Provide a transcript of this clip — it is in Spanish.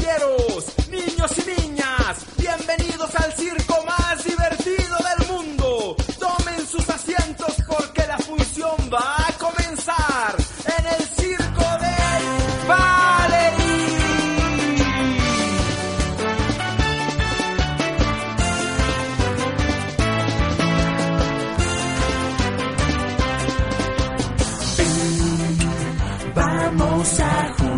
caballeros, niños y niñas, bienvenidos al circo más divertido del mundo. Tomen sus asientos porque la función va a comenzar en el circo de Valerie. Vamos a jugar